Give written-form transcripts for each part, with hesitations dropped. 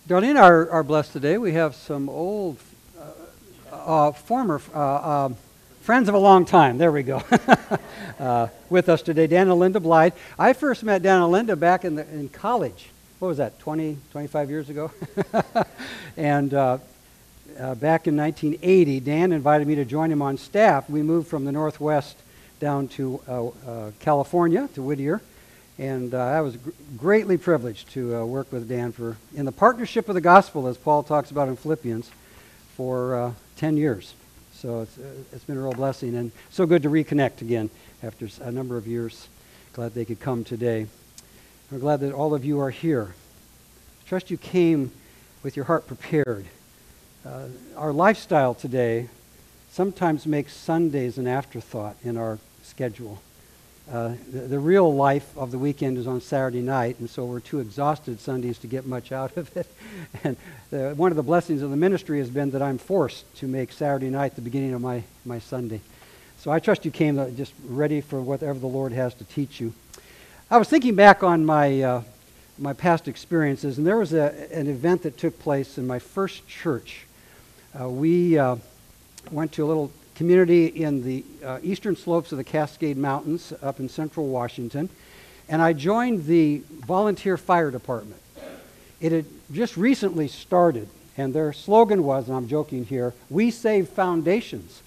Darlene are blessed today. We have some old, former friends of a long time. There we go. With us today, Dan and Linda Blythe. I first met Dan and Linda back in college. What was that, 25 years ago? And back in 1980, Dan invited me to join him on staff. We moved from the Northwest down to California, to Whittier. And I was greatly privileged to work with Dan in the partnership of the gospel, as Paul talks about in Philippians, for 10 years. So it's been a real blessing, and so good to reconnect again after a number of years. Glad they could come today. I'm glad that all of you are here. I trust you came with your heart prepared. Our lifestyle today sometimes makes Sundays an afterthought in our schedule. The real life of the weekend is on Saturday night, and so we're too exhausted Sundays to get much out of it. And one of the blessings of the ministry has been that I'm forced to make Saturday night the beginning of my Sunday. So I trust you came just ready for whatever the Lord has to teach you. I was thinking back on my past experiences, and there was an event that took place in my first church. We went to a little community in the eastern slopes of the Cascade Mountains up in central Washington, and I joined the volunteer fire department. It had just recently started, and their slogan was, and I'm joking here, "We save foundations."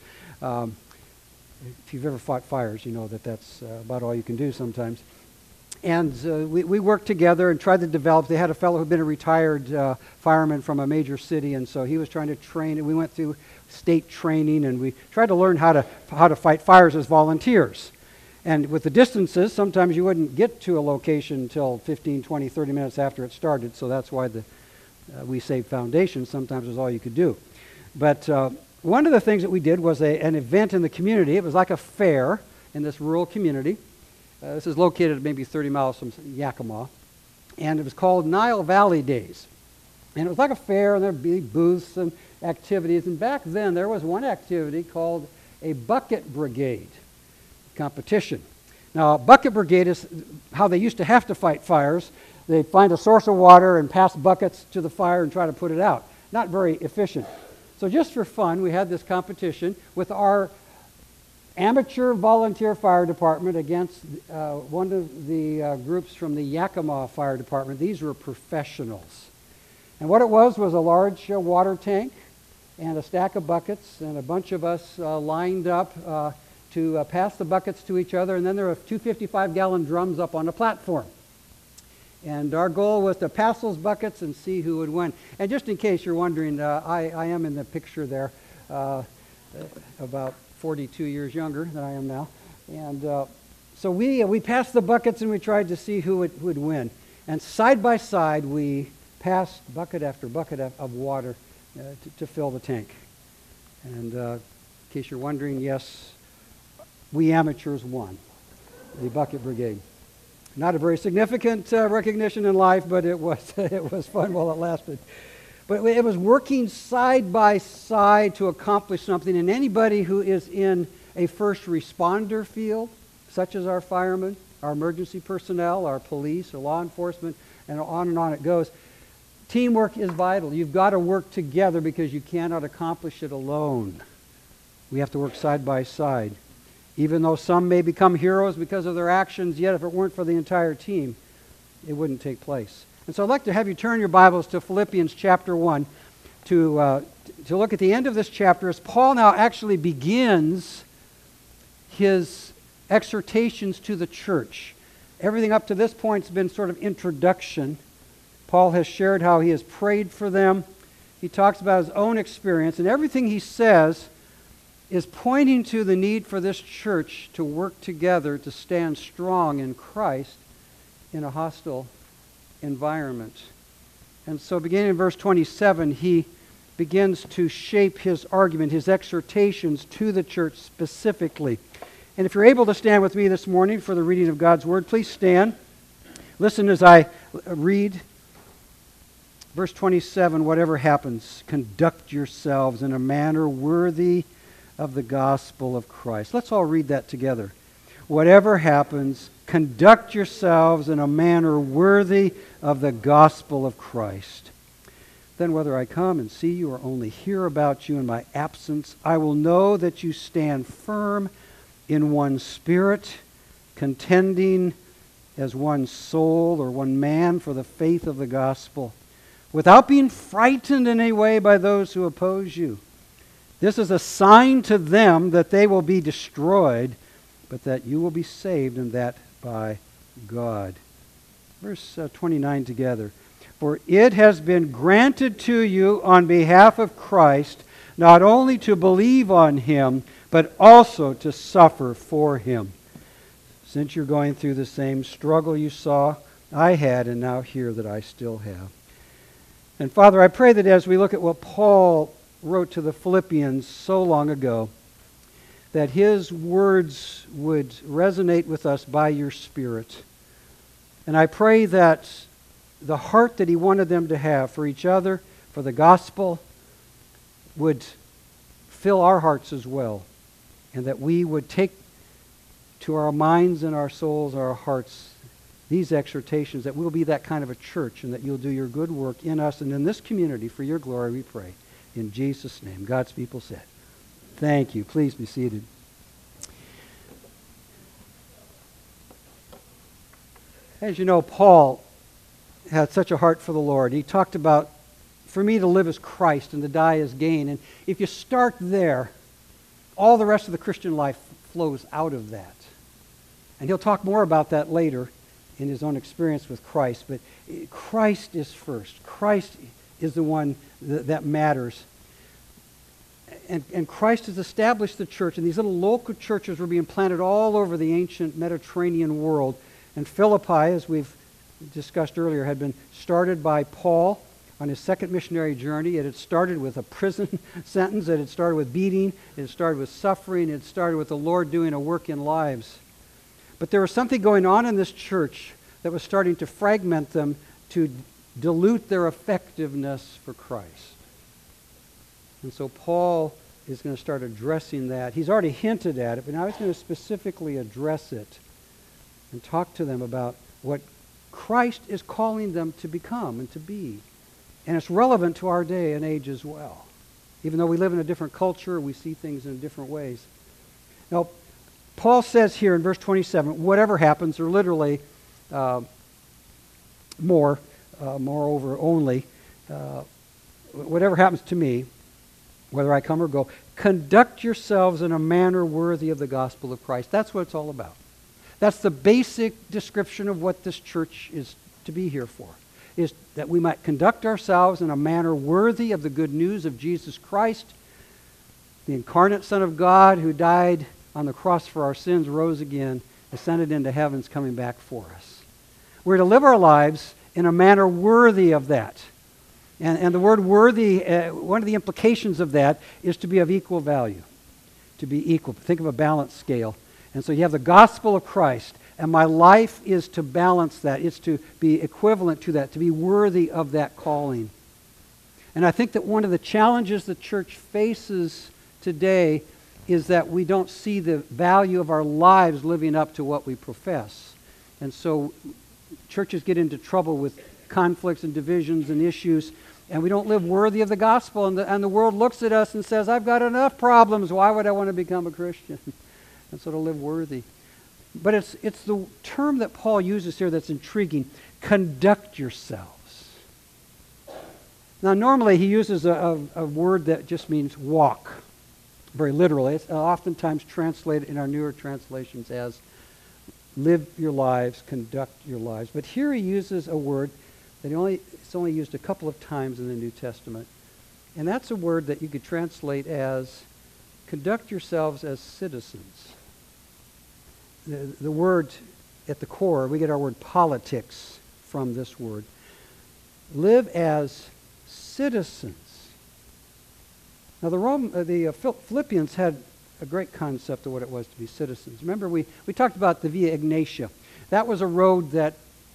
If you've ever fought fires, you know that that's about all you can do sometimes. And we worked together and tried to develop. They had a fellow who had been a retired fireman from a major city, and so he was trying to train, and we went through state training, and we tried to learn how to fight fires as volunteers. And with the distances, sometimes you wouldn't get to a location until 15, 20, 30 minutes after it started, so that's why We Save Foundation sometimes was all you could do. But one of the things that we did was an event in the community. It was like a fair in this rural community. This is located maybe 30 miles from Yakima, and it was called Nile Valley Days. And it was like a fair, and there'd be booths and activities. And back then, there was one activity called a bucket brigade competition. Now, a bucket brigade is how they used to have to fight fires. They'd find a source of water and pass buckets to the fire and try to put it out. Not very efficient. So just for fun, we had this competition with our amateur volunteer fire department against one of the groups from the Yakima Fire Department. These were professionals. And what it was a large water tank and a stack of buckets, and a bunch of us lined up to pass the buckets to each other, and then there were two 55-gallon drums up on a platform. And our goal was to pass those buckets and see who would win. And just in case you're wondering, I am in the picture there, about 42 years younger than I am now. And so we passed the buckets and we tried to see who would win. And side by side, we passed bucket after bucket of water to fill the tank. And in case you're wondering, yes, we amateurs won, the bucket brigade. Not a very significant recognition in life, but it was fun while it lasted. But it was working side by side to accomplish something, and anybody who is in a first responder field, such as our firemen, our emergency personnel, our police, or law enforcement, and on it goes, teamwork is vital. You've got to work together because you cannot accomplish it alone. We have to work side by side. Even though some may become heroes because of their actions, yet if it weren't for the entire team, it wouldn't take place. And so I'd like to have you turn your Bibles to Philippians chapter 1 to look at the end of this chapter as Paul now actually begins his exhortations to the church. Everything up to this point has been sort of introduction. Paul has shared how he has prayed for them. He talks about his own experience, and everything he says is pointing to the need for this church to work together to stand strong in Christ in a hostile environment. And so beginning in verse 27, he begins to shape his argument, his exhortations to the church specifically. And if you're able to stand with me this morning for the reading of God's Word, please stand. Listen as I read verse 27, whatever happens, conduct yourselves in a manner worthy of the gospel of Christ. Let's all read that together. Whatever happens, conduct yourselves in a manner worthy of the gospel of Christ. Then whether I come and see you or only hear about you in my absence, I will know that you stand firm in one spirit, contending as one soul or one man for the faith of the gospel, without being frightened in any way by those who oppose you. This is a sign to them that they will be destroyed, but that you will be saved, and that by God. Verse 29 together. For it has been granted to you on behalf of Christ not only to believe on him, but also to suffer for him. Since you're going through the same struggle you saw I had and now hear that I still have. And Father, I pray that as we look at what Paul wrote to the Philippians so long ago, that his words would resonate with us by your Spirit. And I pray that the heart that he wanted them to have for each other, for the gospel, would fill our hearts as well. And that we would take to our minds and our souls, our hearts, these exhortations, that we'll be that kind of a church, and that you'll do your good work in us and in this community for your glory, we pray. In Jesus' name. God's people said. Thank you. Please be seated. As you know, Paul had such a heart for the Lord. He talked about, for me to live as Christ and to die as gain. And if you start there, all the rest of the Christian life flows out of that. And he'll talk more about that later in his own experience with Christ. But Christ is first. Christ is the one that matters. And Christ has established the church, and these little local churches were being planted all over the ancient Mediterranean world. And Philippi, as we've discussed earlier, had been started by Paul on his second missionary journey. It had started with a prison sentence. It had started with beating. It had started with suffering. It had started with the Lord doing a work in lives. But there was something going on in this church that was starting to fragment them, to dilute their effectiveness for Christ. And so Paul is going to start addressing that. He's already hinted at it, but now he's going to specifically address it and talk to them about what Christ is calling them to become and to be. And it's relevant to our day and age as well. Even though we live in a different culture, we see things in different ways. Now, Paul says here in verse 27, whatever happens, or literally moreover only, whatever happens to me, whether I come or go, conduct yourselves in a manner worthy of the gospel of Christ. That's what it's all about. That's the basic description of what this church is to be here for, is that we might conduct ourselves in a manner worthy of the good news of Jesus Christ, the incarnate Son of God who died on the cross for our sins, rose again, ascended into heavens, coming back for us. We're to live our lives in a manner worthy of that. And the word worthy, one of the implications of that is to be of equal value, to be equal. Think of a balance scale. And so you have the gospel of Christ, and my life is to balance that. It's to be equivalent to that, to be worthy of that calling. And I think that one of the challenges the church faces today is that we don't see the value of our lives living up to what we profess. And so churches get into trouble with conflicts and divisions and issues, and we don't live worthy of the gospel, and the world looks at us and says, I've got enough problems, why would I want to become a Christian? And so to live worthy. But it's the term that Paul uses here that's intriguing. Conduct yourselves. Now normally he uses a word that just means walk. Very literally. It's oftentimes translated in our newer translations as live your lives, conduct your lives. But here he uses a word that it's only used a couple of times in the New Testament. And that's a word that you could translate as conduct yourselves as citizens. The word at the core, we get our word politics from this word. Live as citizens. Now the Philippians had a great concept of what it was to be citizens. Remember we talked about the Via Egnatia. That was a road that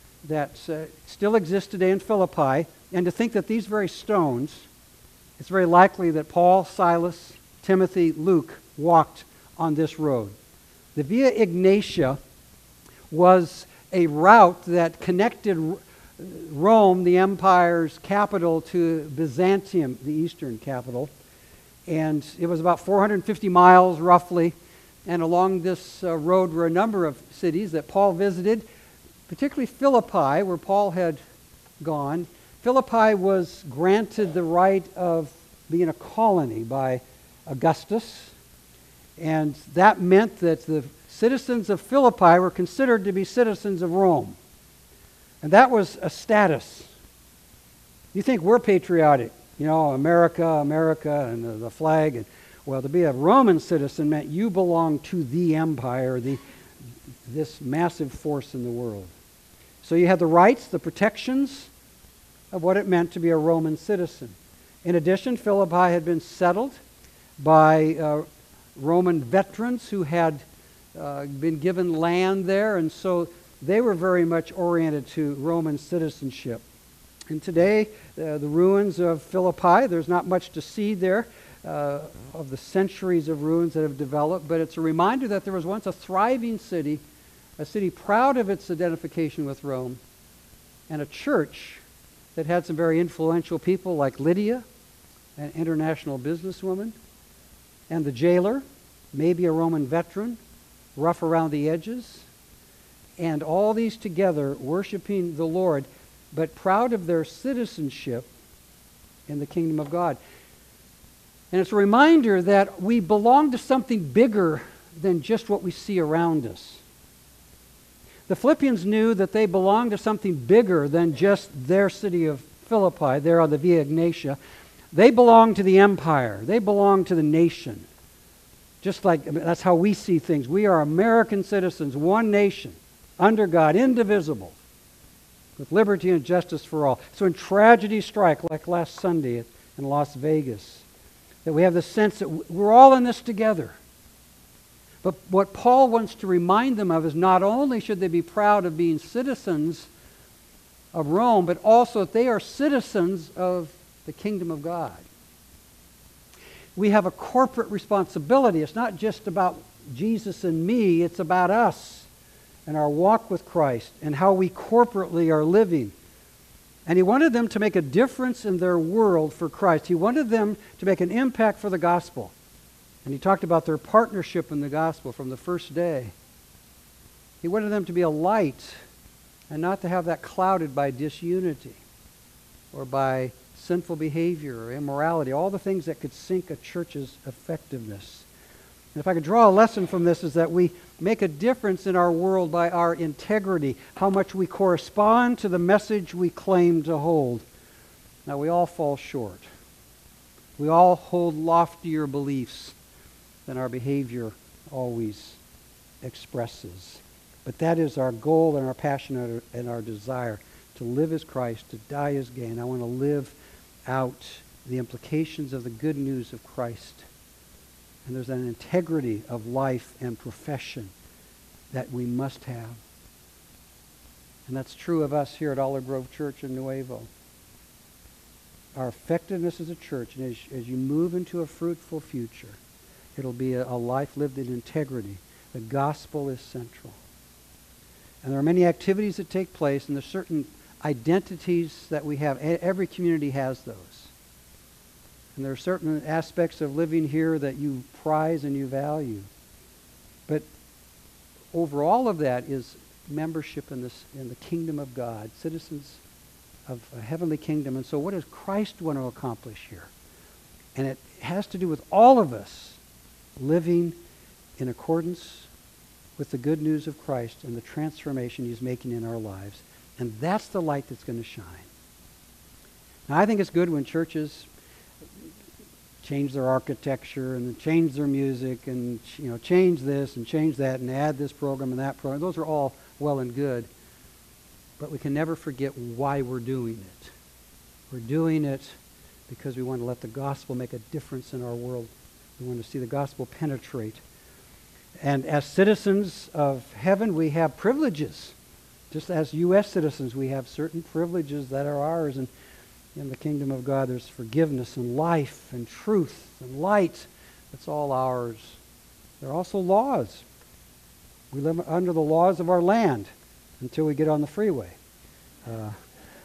still exists today in Philippi. And to think that these very stones, it's very likely that Paul, Silas, Timothy, Luke walked on this road. The Via Egnatia was a route that connected Rome, the empire's capital, to Byzantium, the eastern capital. And it was about 450 miles roughly. And along this road were a number of cities that Paul visited, particularly Philippi, where Paul had gone. Philippi was granted the right of being a colony by Augustus. And that meant that the citizens of Philippi were considered to be citizens of Rome. And that was a status. You think we're patriotic, America, America, and the flag. And, well, to be a Roman citizen meant you belonged to the empire, this massive force in the world. So you had the rights, the protections of what it meant to be a Roman citizen. In addition, Philippi had been settled by Roman veterans who had been given land there, and so they were very much oriented to Roman citizenship. And today, the ruins of Philippi, there's not much to see there of the centuries of ruins that have developed, but it's a reminder that there was once a thriving city, a city proud of its identification with Rome, and a church that had some very influential people like Lydia, an international businesswoman, and the jailer, maybe a Roman veteran, rough around the edges, and all these together worshiping the Lord, but proud of their citizenship in the kingdom of God. And it's a reminder that we belong to something bigger than just what we see around us. The Philippians knew that they belonged to something bigger than just their city of Philippi, there on the Via Egnatia. They belonged to the empire. They belonged to the nation. Just like, that's how we see things. We are American citizens, one nation, under God, indivisible, with liberty and justice for all. So when tragedy strike, like last Sunday in Las Vegas, that we have the sense that we're all in this together. But what Paul wants to remind them of is not only should they be proud of being citizens of Rome, but also that they are citizens of the kingdom of God. We have a corporate responsibility. It's not just about Jesus and me, it's about us and our walk with Christ and how we corporately are living. And he wanted them to make a difference in their world for Christ. He wanted them to make an impact for the gospel. And he talked about their partnership in the gospel from the first day. He wanted them to be a light and not to have that clouded by disunity or by sinful behavior or immorality, all the things that could sink a church's effectiveness. And if I could draw a lesson from this, is that we make a difference in our world by our integrity, how much we correspond to the message we claim to hold. Now, we all fall short. We all hold loftier beliefs than our behavior always expresses. But that is our goal and our passion and our desire, to live as Christ, to die as gain. I want to live out the implications of the good news of Christ. And there's an integrity of life and profession that we must have. And that's true of us here at Olive Grove Church in Nuevo. Our effectiveness as a church, and as you move into a fruitful future, it'll be a life lived in integrity. The gospel is central. And there are many activities that take place, and there's certain identities that we have. Every community has those. And there are certain aspects of living here that you prize and you value. But over all of that is membership in the kingdom of God, citizens of a heavenly kingdom. And so what does Christ want to accomplish here? And it has to do with all of us living in accordance with the good news of Christ and the transformation he's making in our lives. And that's the light that's going to shine. Now, I think it's good when churches change their architecture and change their music and change this and change that and add this program and that program. Those are all well and good. But we can never forget why we're doing it. We're doing it because we want to let the gospel make a difference in our world. We want to see the gospel penetrate. And as citizens of heaven, we have privileges. Just as U.S. citizens, we have certain privileges that are ours. And in the kingdom of God, there's forgiveness and life and truth and light. It's all ours. There are also laws. We live under the laws of our land until we get on the freeway.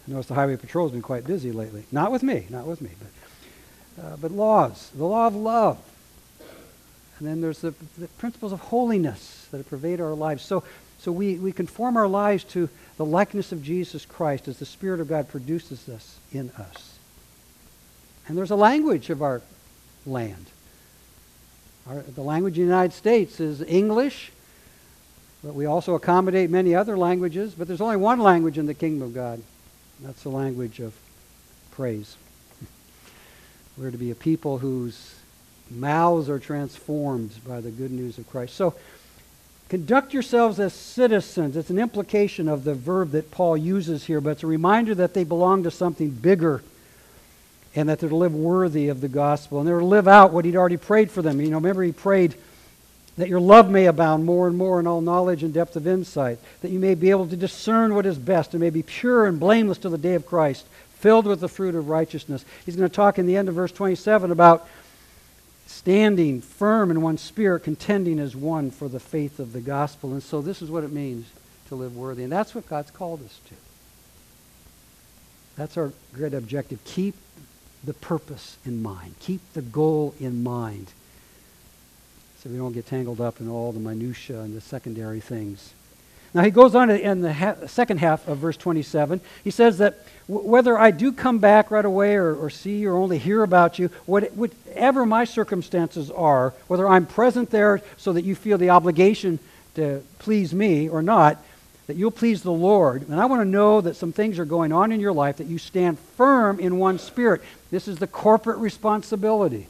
Notice the highway patrol's been quite busy lately. Not with me, but laws, the law of love. And then there's the principles of holiness that pervade our lives. So we conform our lives to the likeness of Jesus Christ as the Spirit of God produces this in us. And there's a language of our land. The language of the United States is English, but we also accommodate many other languages. But there's only one language in the kingdom of God. And that's the language of praise. We're to be a people whose mouths are transformed by the good news of Christ. So conduct yourselves as citizens. It's an implication of the verb that Paul uses here, but it's a reminder that they belong to something bigger and that they're to live worthy of the gospel. And they're to live out what he'd already prayed for them. Remember he prayed that your love may abound more and more in all knowledge and depth of insight, that you may be able to discern what is best and may be pure and blameless to the day of Christ, filled with the fruit of righteousness. He's going to talk in the end of verse 27 about standing firm in one spirit, contending as one for the faith of the gospel. And so this is what it means to live worthy. And that's what God's called us to. That's our great objective. Keep the purpose in mind. Keep the goal in mind, so we don't get tangled up in all the minutiae and the secondary things. Now he goes on in the second half of verse 27. He says that whether I do come back right away or see or only hear about you, whatever my circumstances are, whether I'm present there so that you feel the obligation to please me or not, that you'll please the Lord. And I want to know that some things are going on in your life, that you stand firm in one spirit. This is the corporate responsibility.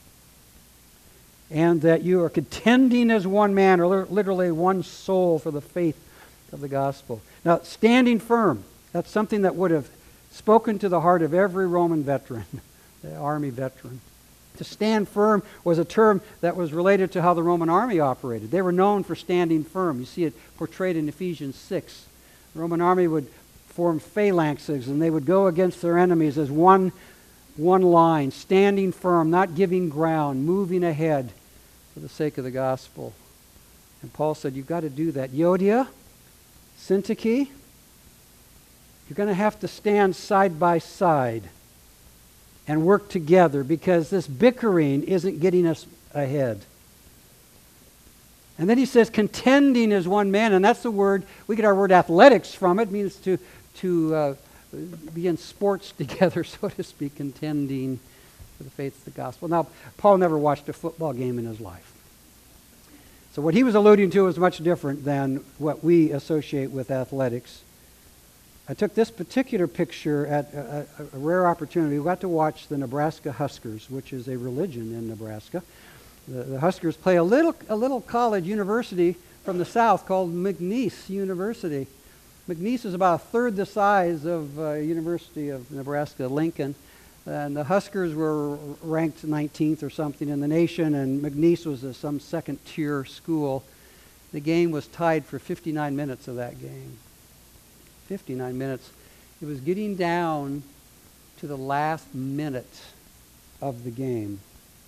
And that you are contending as one man, or literally one soul, for the faith of the gospel. Now, standing firm, that's something that would have spoken to the heart of every Roman veteran, the army veteran. To stand firm was a term that was related to how the Roman army operated. They were known for standing firm. You see it portrayed in Ephesians 6. The Roman army would form phalanxes, and they would go against their enemies as one line, standing firm, not giving ground, moving ahead for the sake of the gospel. And Paul said, you've got to do that. Euodia, Syntyche, you're going to have to stand side by side and work together, because this bickering isn't getting us ahead. And then he says, contending as one man, and that's the word, we get our word athletics from it. It means to be in sports together, so to speak, contending for the faith of the gospel. Now, Paul never watched a football game in his life. So what he was alluding to is much different than what we associate with athletics. I took this particular picture at a rare opportunity. We got to watch the Nebraska Huskers, which is a religion in Nebraska. The Huskers play a little college university from the south called McNeese University. McNeese is about a third the size of University of Nebraska, Lincoln. And the Huskers were ranked 19th or something in the nation, and McNeese was some second-tier school. The game was tied for 59 minutes of that game. 59 minutes. It was getting down to the last minute of the game.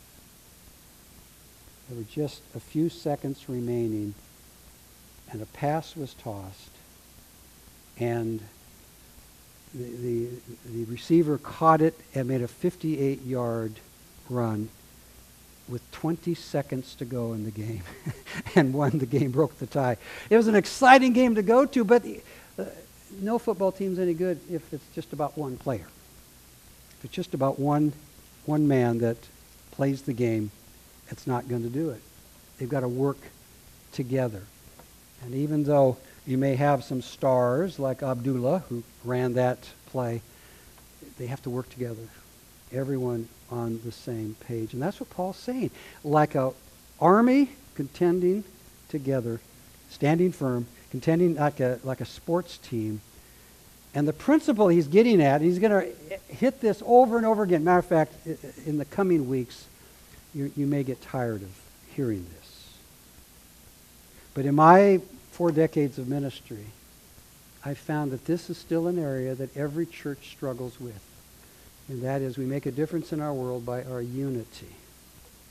There were just a few seconds remaining, and a pass was tossed, and the receiver caught it and made a 58-yard run with 20 seconds to go in the game and won the game, broke the tie. It was an exciting game to go to, but no football team's any good if it's just about one player. If it's just about one man that plays the game, it's not going to do it. They've got to work together. And even though you may have some stars like Abdullah, who ran that play, they have to work together. Everyone on the same page. And that's what Paul's saying. Like an army contending together, standing firm, contending like a sports team. And the principle he's getting at, he's going to hit this over and over again. Matter of fact, in the coming weeks, you may get tired of hearing this. But in my 4 decades of ministry, I found that this is still an area that every church struggles with. And that is, we make a difference in our world by our unity.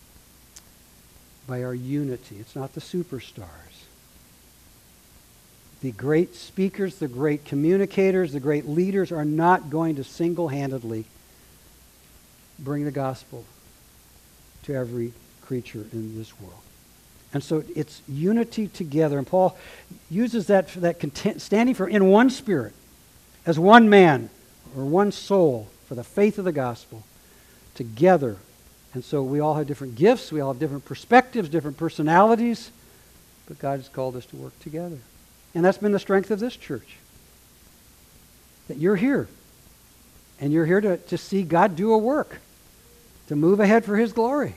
By our unity. It's not the superstars. The great speakers, the great communicators, the great leaders are not going to single-handedly bring the gospel to every creature in this world. And so it's unity together. And Paul uses that standing for in one spirit, as one man or one soul for the faith of the gospel, together. And so we all have different gifts, we all have different perspectives, different personalities, but God has called us to work together. And that's been the strength of this church. That you're here. And you're here to see God do a work, to move ahead for His glory.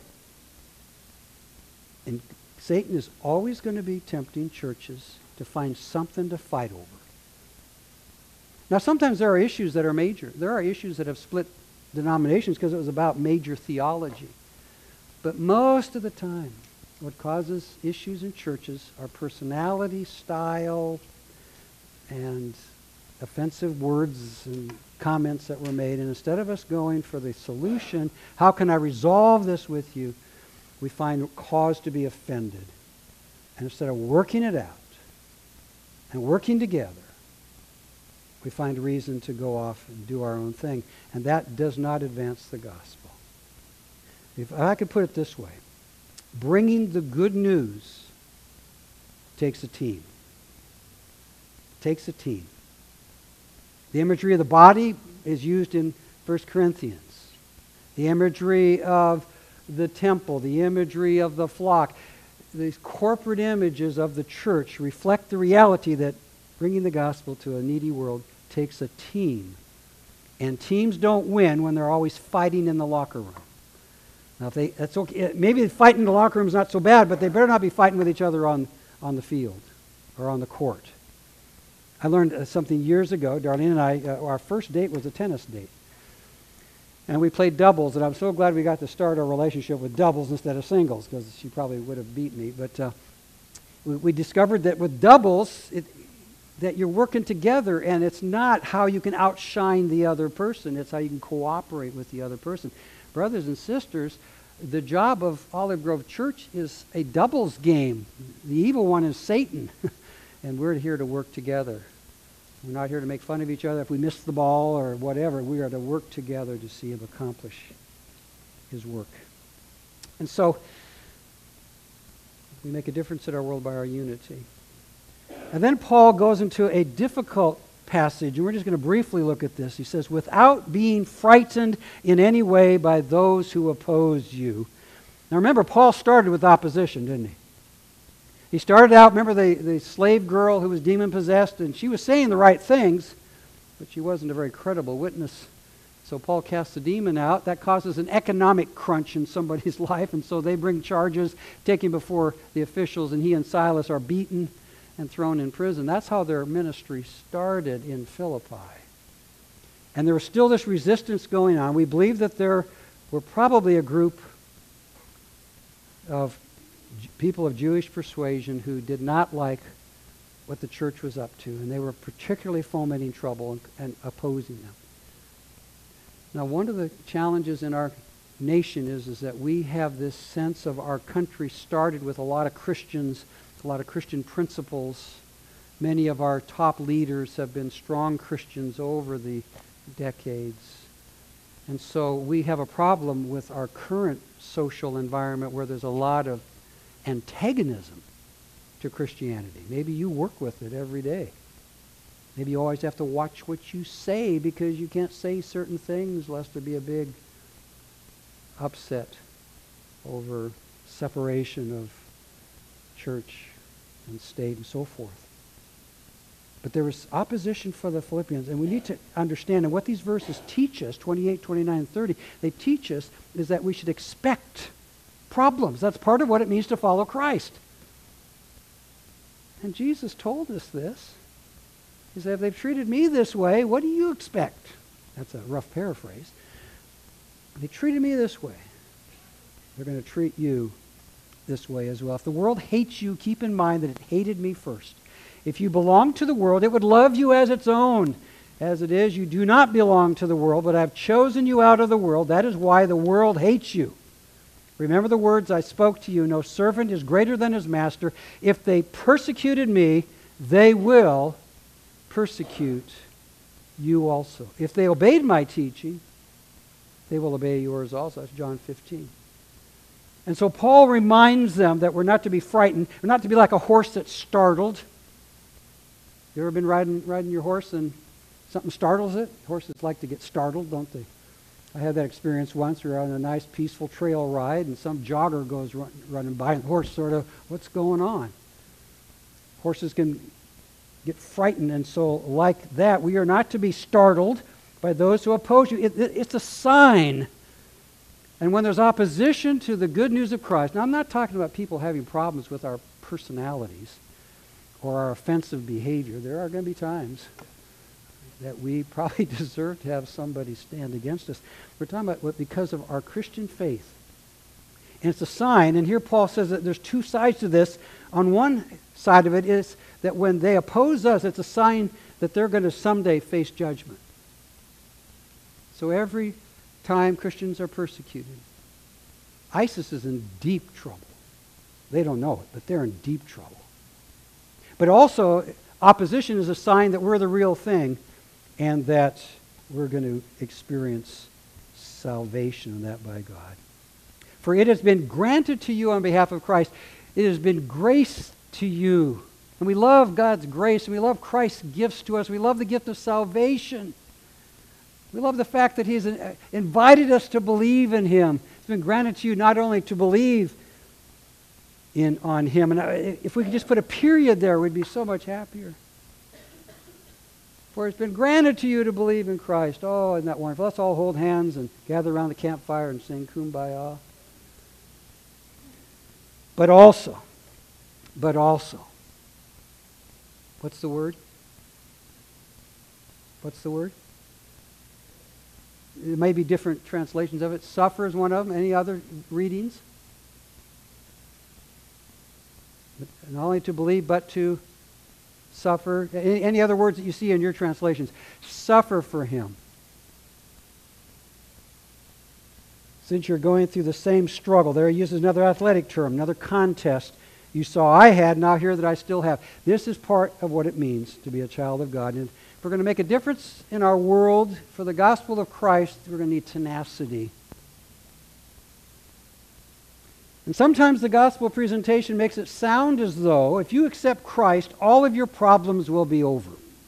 And Satan is always going to be tempting churches to find something to fight over. Now, sometimes there are issues that are major. There are issues that have split denominations because it was about major theology. But most of the time, what causes issues in churches are personality, style, and offensive words and comments that were made. And instead of us going for the solution, how can I resolve this with you, we find cause to be offended. And instead of working it out and working together, we find reason to go off and do our own thing. And that does not advance the gospel. If I could put it this way, bringing the good news takes a team. It takes a team. The imagery of the body is used in 1 Corinthians. The imagery of the temple, the imagery of the flock, these corporate images of the church reflect the reality that bringing the gospel to a needy world takes a team. And teams don't win when they're always fighting in the locker room. Now, that's okay. Maybe fighting in the locker room is not so bad, but they better not be fighting with each other on the field or on the court. I learned something years ago. Darlene and I, our first date was a tennis date. And we played doubles, and I'm so glad we got to start our relationship with doubles instead of singles, because she probably would have beat me. But we discovered that with doubles, that you're working together, and it's not how you can outshine the other person. It's how you can cooperate with the other person. Brothers and sisters, the job of Olive Grove Church is a doubles game. The evil one is Satan, and we're here to work together. We're not here to make fun of each other if we miss the ball or whatever. We are to work together to see Him accomplish His work. And so, we make a difference in our world by our unity. And then Paul goes into a difficult passage, and we're just going to briefly look at this. He says, without being frightened in any way by those who oppose you. Now remember, Paul started with opposition, didn't he? He started out, remember the slave girl who was demon-possessed, and she was saying the right things, but she wasn't a very credible witness. So Paul casts the demon out. That causes an economic crunch in somebody's life, and so they bring charges, take him before the officials, and he and Silas are beaten and thrown in prison. That's how their ministry started in Philippi. And there was still this resistance going on. We believe that there were probably a group of people of Jewish persuasion who did not like what the church was up to, and they were particularly fomenting trouble and opposing them. Now, one of the challenges in our nation is that we have this sense of our country started with a lot of Christians, a lot of Christian principles. Many of our top leaders have been strong Christians over the decades. And so we have a problem with our current social environment where there's a lot of antagonism to Christianity. Maybe you work with it every day. Maybe you always have to watch what you say because you can't say certain things lest there be a big upset over separation of church and state and so forth. But there was opposition for the Philippians, and we need to understand, and what these verses teach us, 28, 29, and 30, they teach us is that we should expect problems. That's part of what it means to follow Christ. And Jesus told us this. He said, if they've treated me this way, what do you expect? That's a rough paraphrase. If they treated me this way, they're going to treat you this way as well. If the world hates you, keep in mind that it hated me first. If you belong to the world, it would love you as its own. As it is, you do not belong to the world, but I've chosen you out of the world. That is why the world hates you. Remember the words I spoke to you, no servant is greater than his master. If they persecuted me, they will persecute you also. If they obeyed my teaching, they will obey yours also. That's John 15. And so Paul reminds them that we're not to be frightened. We're not to be like a horse that's startled. You ever been riding your horse and something startles it? Horses like to get startled, don't they? I had that experience once. We were on a nice, peaceful trail ride, and some jogger goes running by, and the horse sort of, what's going on? Horses can get frightened, and so like that, we are not to be startled by those who oppose you. It's a sign. And when there's opposition to the good news of Christ, now I'm not talking about people having problems with our personalities or our offensive behavior. There are going to be times that we probably deserve to have somebody stand against us. We're talking about what because of our Christian faith. And it's a sign, and here Paul says that there's two sides to this. On one side of it is that when they oppose us, it's a sign that they're going to someday face judgment. So every time Christians are persecuted, ISIS is in deep trouble. They don't know it, but they're in deep trouble. But also, opposition is a sign that we're the real thing and that we're going to experience salvation, and that by God. For it has been granted to you on behalf of Christ. It has been grace to you. And we love God's grace, and we love Christ's gifts to us. We love the gift of salvation. We love the fact that He's invited us to believe in Him. It's been granted to you not only to believe on Him, and if we could just put a period there, we'd be so much happier. For it's been granted to you to believe in Christ. Oh, isn't that wonderful? Let's all hold hands and gather around the campfire and sing Kumbaya. But also, what's the word? What's the word? There may be different translations of it. Suffer is one of them. Any other readings? Not only to believe, but to suffer. Any other words that you see in your translations? Suffer for Him. Since you're going through the same struggle. There he uses another athletic term, another contest. You saw I had, now here that I still have. This is part of what it means to be a child of God. And if we're going to make a difference in our world for the gospel of Christ, we're going to need tenacity. And sometimes the gospel presentation makes it sound as though if you accept Christ, all of your problems will be over.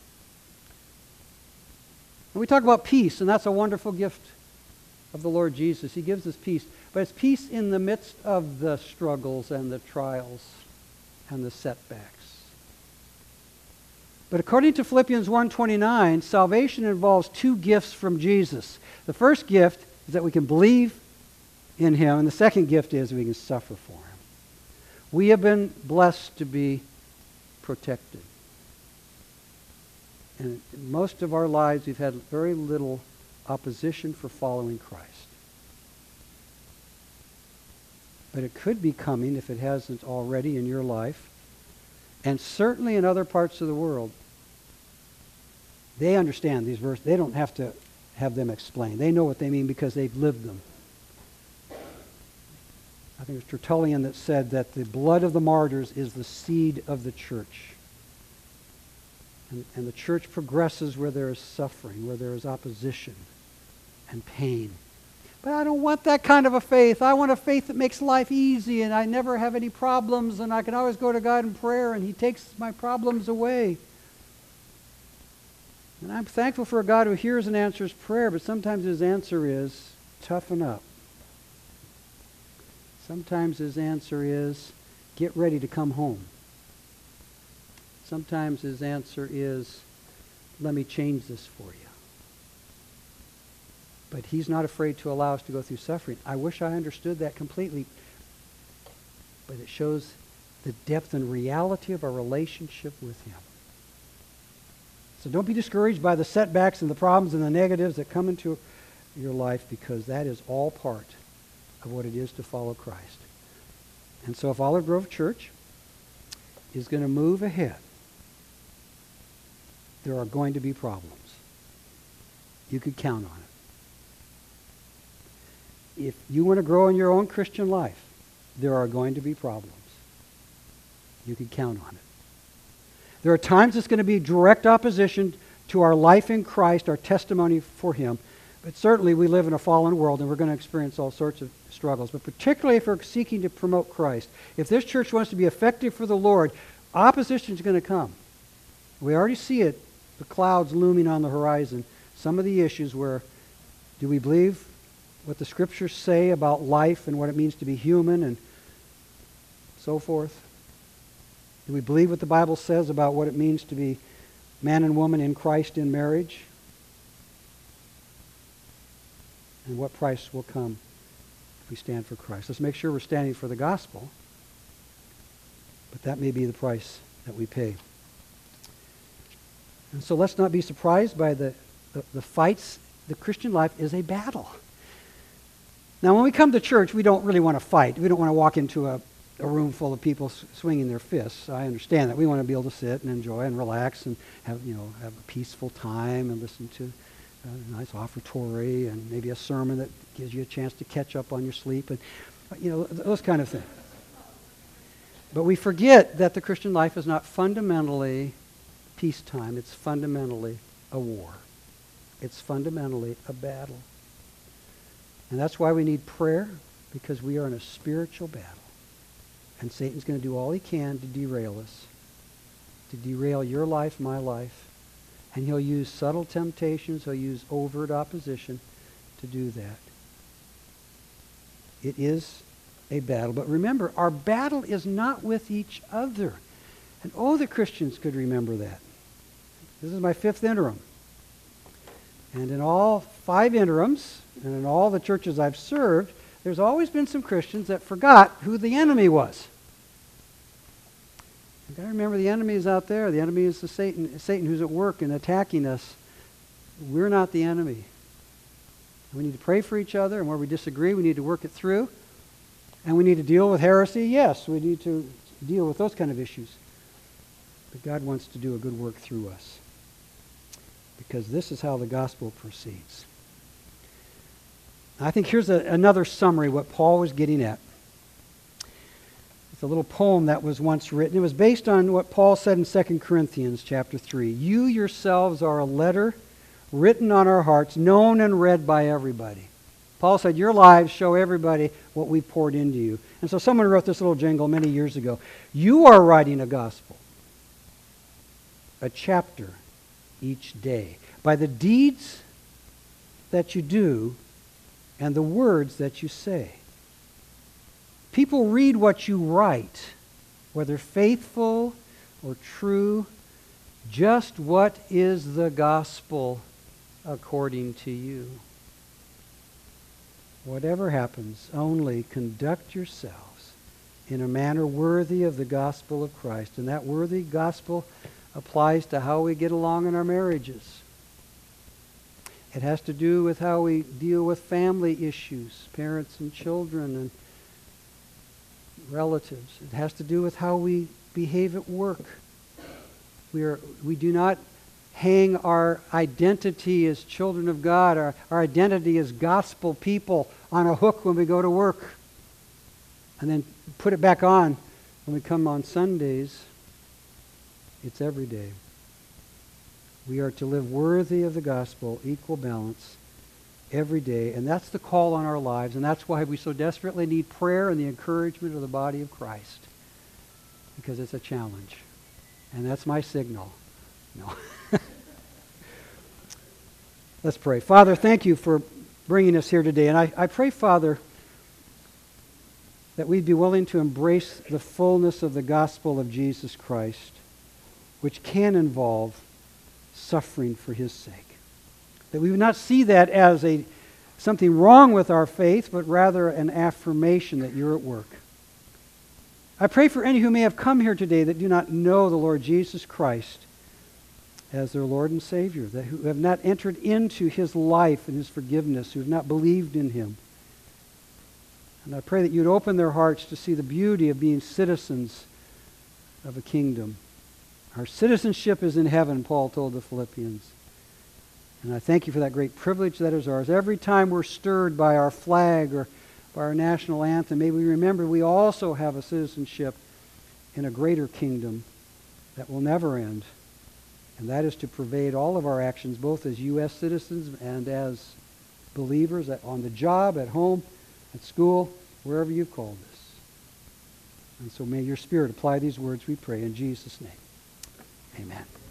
And we talk about peace, and that's a wonderful gift of the Lord Jesus. He gives us peace. But it's peace in the midst of the struggles and the trials and the setbacks. But according to Philippians 1:29, salvation involves two gifts from Jesus. The first gift is that we can believe in Him, and the second gift is we can suffer for Him. We have been blessed to be protected. And in most of our lives, we've had very little opposition for following Christ. But it could be coming if it hasn't already in your life, and certainly in other parts of the world. They understand these verses. They don't have to have them explained. They know what they mean because they've lived them. I think it was Tertullian that said that the blood of the martyrs is the seed of the church. And the church progresses where there is suffering, where there is opposition and pain. But I don't want that kind of a faith. I want a faith that makes life easy and I never have any problems and I can always go to God in prayer and He takes my problems away. And I'm thankful for a God who hears and answers prayer, but sometimes His answer is toughen up. Sometimes His answer is get ready to come home. Sometimes His answer is let me change this for you. But He's not afraid to allow us to go through suffering. I wish I understood that completely. But it shows the depth and reality of our relationship with Him. So don't be discouraged by the setbacks and the problems and the negatives that come into your life, because that is all part of what it is to follow Christ. And so if Olive Grove Church is going to move ahead, there are going to be problems. You could count on it. If you want to grow in your own Christian life, there are going to be problems. You could count on it. There are times it's going to be direct opposition to our life in Christ, our testimony for Him. But certainly we live in a fallen world and we're going to experience all sorts of struggles. But particularly if we're seeking to promote Christ, if this church wants to be effective for the Lord, opposition is going to come. We already see it, the clouds looming on the horizon. Some of the issues where, do we believe what the Scriptures say about life and what it means to be human and so forth? Do we believe what the Bible says about what it means to be man and woman in Christ in marriage? And what price will come if we stand for Christ? Let's make sure we're standing for the gospel, but that may be the price that we pay. And so let's not be surprised by the fights. The Christian life is a battle. Now, when we come to church, we don't really want to fight. We don't want to walk into a room full of people swinging their fists. I understand that. We want to be able to sit and enjoy and relax and have a peaceful time and listen to a nice offertory and maybe a sermon that gives you a chance to catch up on your sleep and those kind of things. But we forget that the Christian life is not fundamentally peacetime. It's fundamentally a war. It's fundamentally a battle. And that's why we need prayer, because we are in a spiritual battle. And Satan's going to do all he can to derail us, to derail your life, my life. And he'll use subtle temptations, he'll use overt opposition to do that. It is a battle. But remember, our battle is not with each other. And all the Christians could remember that. This is my 5th interim. And in all 5 interims, and in all the churches I've served, there's always been some Christians that forgot who the enemy was. You've got to remember the enemy is out there. The enemy is Satan who's at work and attacking us. We're not the enemy. We need to pray for each other, and where we disagree, we need to work it through. And we need to deal with heresy. Yes, we need to deal with those kind of issues. But God wants to do a good work through us, because this is how the gospel proceeds. I think here's another summary of what Paul was getting at. It's a little poem that was once written. It was based on what Paul said in 2 Corinthians chapter 3. You yourselves are a letter written on our hearts, known and read by everybody. Paul said, your lives show everybody what we poured into you. And so someone wrote this little jingle many years ago. You are writing a gospel, a chapter each day, by the deeds that you do and the words that you say. People read what you write, whether faithful or true, just what is the gospel according to you. Whatever happens, only conduct yourselves in a manner worthy of the gospel of Christ. And that worthy gospel applies to how we get along in our marriages. It has to do with how we deal with family issues, parents and children and relatives. It has to do with how we behave at work. We do not hang our identity as children of God, our identity as gospel people on a hook when we go to work, and then put it back on when we come on Sundays. It's every day. We are to live worthy of the gospel, equal balance, every day. And that's the call on our lives. And that's why we so desperately need prayer and the encouragement of the body of Christ. Because it's a challenge. And that's my signal. No. Let's pray. Father, thank you for bringing us here today. And I pray, Father, that we'd be willing to embrace the fullness of the gospel of Jesus Christ, which can involve suffering for his sake. That we would not see that as something wrong with our faith, but rather an affirmation that you're at work. I pray for any who may have come here today that do not know the Lord Jesus Christ as their Lord and Savior, that who have not entered into his life and his forgiveness, who have not believed in him. And I pray that you'd open their hearts to see the beauty of being citizens of a kingdom. Our citizenship is in heaven, Paul told the Philippians. And I thank you for that great privilege that is ours. Every time we're stirred by our flag or by our national anthem, may we remember we also have a citizenship in a greater kingdom that will never end. And that is to pervade all of our actions, both as U.S. citizens and as believers on the job, at home, at school, wherever you've called us. And so may your Spirit apply these words, we pray, in Jesus' name. Amen.